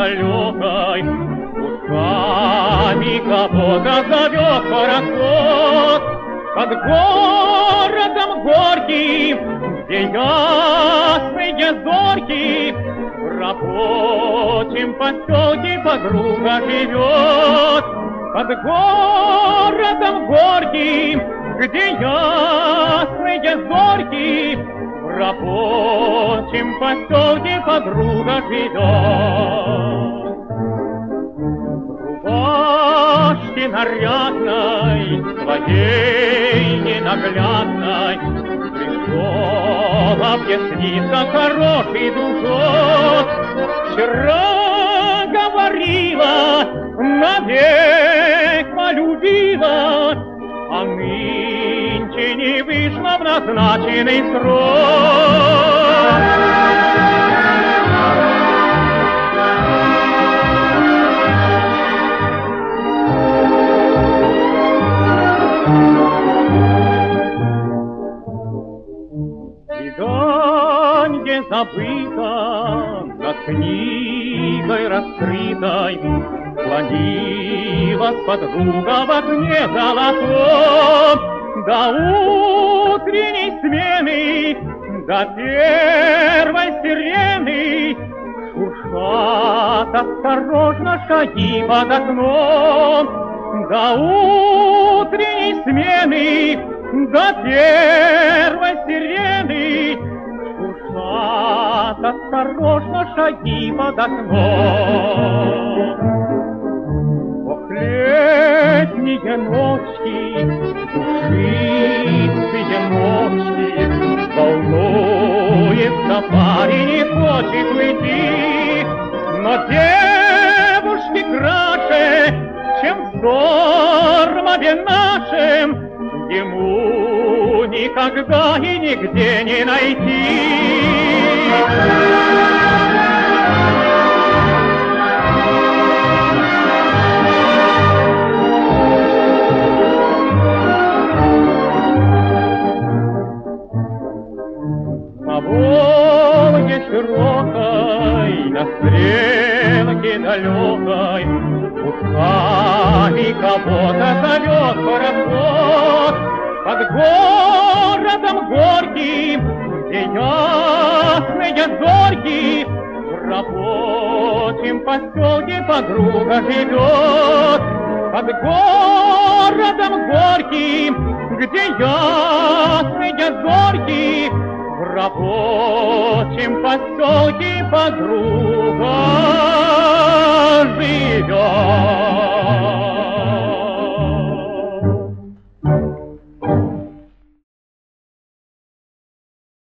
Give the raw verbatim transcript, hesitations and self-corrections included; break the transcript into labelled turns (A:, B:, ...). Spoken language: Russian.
A: далекой, устами кого-то зовет пароход. Под городом горьким, где ясные зорьки, в рабочем поселке подруга живет. Под городом горьким, где ясные зорьки, в рабочем поселке подруга живет. В рубашке нарядной, своей ненаглядной, пришел объясниться хороший дружок. Вчера говорила, навек полюбила, а нынче не вышла в назначенный срок. Свиданье забыто над книгой раскрытой, склонилась подруга в окне золотом. До утренней смены, до первой сирены шуршат осторожно шаги под окном. До утренней смены, до первой сирены шуршат осторожно шаги под окном. Ох, летние ночи, душистые ночи, волнуется парень и хочет уйти, но девушки краше, чем в штормове нашем, ему никогда и нигде не найти. На Волге широкой, на стрелке далекой, устами кого-то зовет пароход. Под городом горьким, где ясные зорьки, в рабочем поселке подруга живет. Под городом горьким, где ясные зорьки, в рабочем поселке подруга живет.